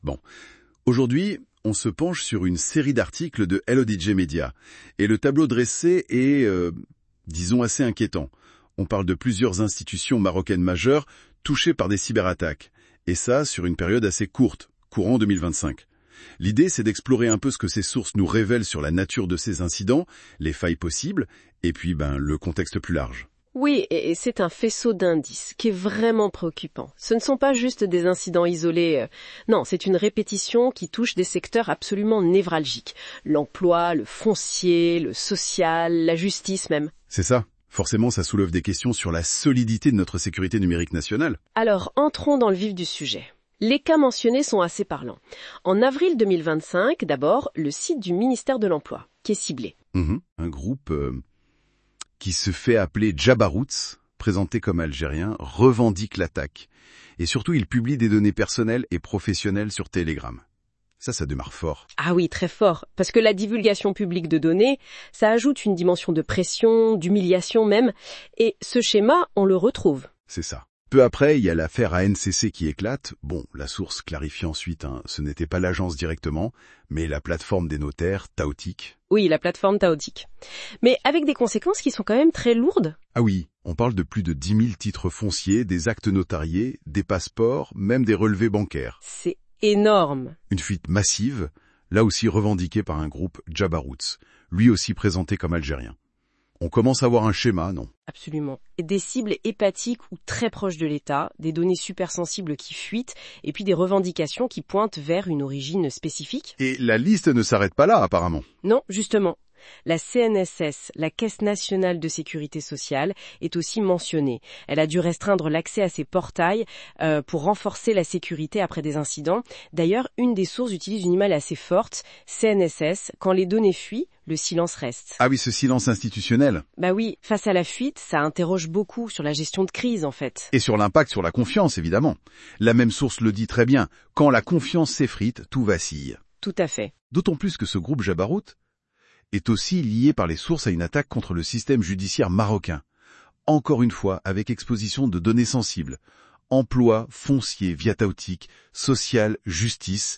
Bon, aujourd'hui, on se penche sur une série d'articles de Hello DJ Media. Et le tableau dressé est, disons, assez inquiétant. On parle de plusieurs institutions marocaines majeures touchées par des cyberattaques. Et ça, sur une période assez courte, courant 2025. L'idée, c'est d'explorer un peu ce que ces sources nous révèlent sur la nature de ces incidents, les failles possibles, et puis le contexte plus large. Oui, et c'est un faisceau d'indices qui est vraiment préoccupant. Ce ne sont pas juste des incidents isolés. Non, c'est une répétition qui touche des secteurs absolument névralgiques. L'emploi, le foncier, le social, la justice même. C'est ça. Forcément, ça soulève des questions sur la solidité de notre sécurité numérique nationale. Alors, entrons dans le vif du sujet. Les cas mentionnés sont assez parlants. En avril 2025, d'abord, le site du ministère de l'Emploi, qui est ciblé. Un groupe qui se fait appeler Jabarouts, présenté comme algérien, revendique l'attaque. Et surtout, il publie des données personnelles et professionnelles sur Telegram. Ça démarre fort. Ah oui, très fort. Parce que la divulgation publique de données, ça ajoute une dimension de pression, d'humiliation même. Et ce schéma, on le retrouve. C'est ça. Peu après, il y a l'affaire ANCC qui éclate. Bon, la source clarifie ensuite, ce n'était pas l'agence directement, mais la plateforme des notaires, Taotic. Oui, la plateforme Taotic. Mais avec des conséquences qui sont quand même très lourdes. Ah oui, on parle de plus de 10 000 titres fonciers, des actes notariés, des passeports, même des relevés bancaires. C'est énorme. Une fuite massive, là aussi revendiquée par un groupe Jabarouts, lui aussi présenté comme algérien. On commence à voir un schéma, non? Absolument. Des cibles hépatiques ou très proches de l'État, des données super sensibles qui fuitent, et puis des revendications qui pointent vers une origine spécifique. Et la liste ne s'arrête pas là, apparemment. Non, justement. La CNSS, la Caisse nationale de sécurité sociale, est aussi mentionnée. Elle a dû restreindre l'accès à ces portails pour renforcer la sécurité après des incidents. D'ailleurs, une des sources utilise une image assez forte. CNSS, quand les données fuient, le silence reste. Ah oui, ce silence institutionnel. Bah oui, face à la fuite, ça interroge beaucoup sur la gestion de crise en fait. Et sur l'impact sur la confiance, évidemment. La même source le dit très bien. Quand la confiance s'effrite, tout vacille. Tout à fait. D'autant plus que ce groupe Jabarout est aussi lié par les sources à une attaque contre le système judiciaire marocain. Encore une fois, avec exposition de données sensibles. Emploi, foncier, via Taotic, social, justice.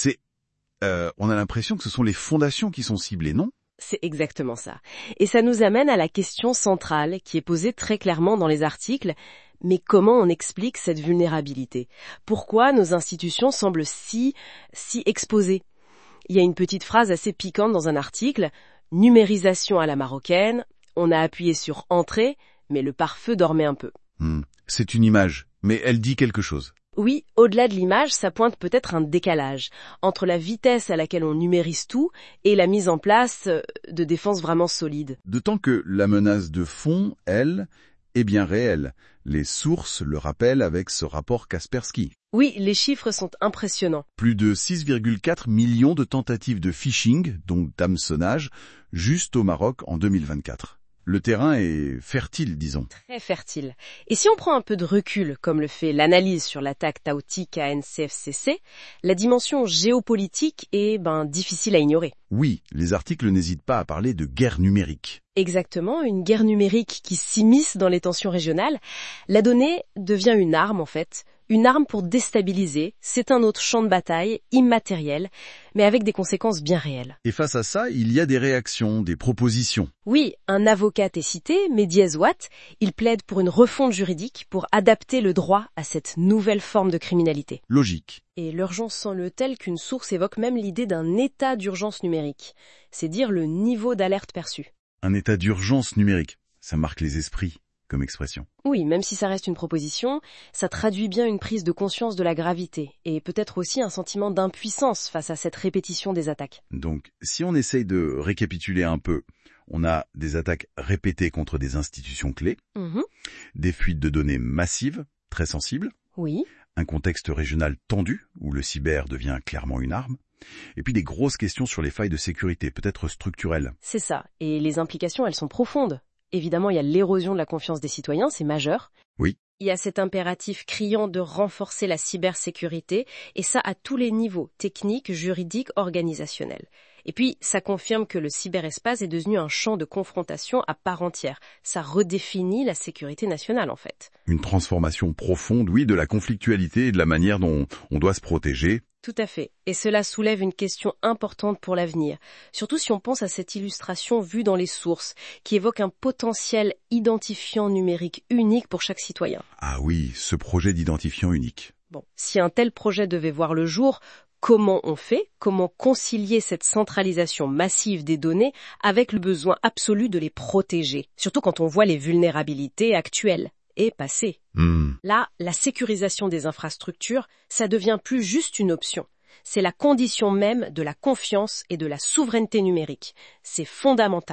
On a l'impression que ce sont les fondations qui sont ciblées, non? C'est exactement ça. Et ça nous amène à la question centrale qui est posée très clairement dans les articles. Mais comment on explique cette vulnérabilité? Pourquoi nos institutions semblent si exposées? Il y a une petite phrase assez piquante dans un article. Numérisation à la marocaine. On a appuyé sur entrée, mais le pare-feu dormait un peu. C'est une image, mais elle dit quelque chose. Oui, au-delà de l'image, ça pointe peut-être un décalage entre la vitesse à laquelle on numérise tout et la mise en place de défenses vraiment solides. D'autant que la menace de fond, elle, est bien réelle. Les sources le rappellent avec ce rapport Kaspersky. Oui, les chiffres sont impressionnants. Plus de 6,4 millions de tentatives de phishing, donc d'hameçonnage, juste au Maroc en 2024. Le terrain est fertile, disons. Très fertile. Et si on prend un peu de recul, comme le fait l'analyse sur l'attaque Taotic à NCFCC, la dimension géopolitique est difficile à ignorer. Oui, les articles n'hésitent pas à parler de guerre numérique. Exactement, une guerre numérique qui s'immisce dans les tensions régionales. La donnée devient une arme en fait. Une arme pour déstabiliser, c'est un autre champ de bataille, immatériel, mais avec des conséquences bien réelles. Et face à ça, il y a des réactions, des propositions. Oui, un avocat est cité, Mehdi Ezouat, il plaide pour une refonte juridique pour adapter le droit à cette nouvelle forme de criminalité. Logique. Et l'urgence semble telle qu'une source évoque même l'idée d'un état d'urgence numérique, c'est dire le niveau d'alerte perçu. Un état d'urgence numérique, ça marque les esprits. Comme expression. Oui, même si ça reste une proposition, ça traduit bien une prise de conscience de la gravité et peut-être aussi un sentiment d'impuissance face à cette répétition des attaques. Donc, si on essaye de récapituler un peu, on a des attaques répétées contre des institutions clés, des fuites de données massives, très sensibles, oui, un contexte régional tendu où le cyber devient clairement une arme, et puis des grosses questions sur les failles de sécurité, peut-être structurelles. C'est ça, et les implications, elles sont profondes. Évidemment, il y a l'érosion de la confiance des citoyens, c'est majeur. Oui. Il y a cet impératif criant de renforcer la cybersécurité, et ça à tous les niveaux, techniques, juridiques, organisationnels. Et puis, ça confirme que le cyberespace est devenu un champ de confrontation à part entière. Ça redéfinit la sécurité nationale, en fait. Une transformation profonde, oui, de la conflictualité et de la manière dont on doit se protéger, Tout à fait. Et cela soulève une question importante pour l'avenir. Surtout si on pense à cette illustration vue dans les sources, qui évoque un potentiel identifiant numérique unique pour chaque citoyen. Ah oui, ce projet d'identifiant unique. Bon, si un tel projet devait voir le jour, comment on fait? Comment concilier cette centralisation massive des données avec le besoin absolu de les protéger? Surtout quand on voit les vulnérabilités actuelles et passées. Là, la sécurisation des infrastructures, ça devient plus juste une option. C'est la condition même de la confiance et de la souveraineté numérique. C'est fondamental.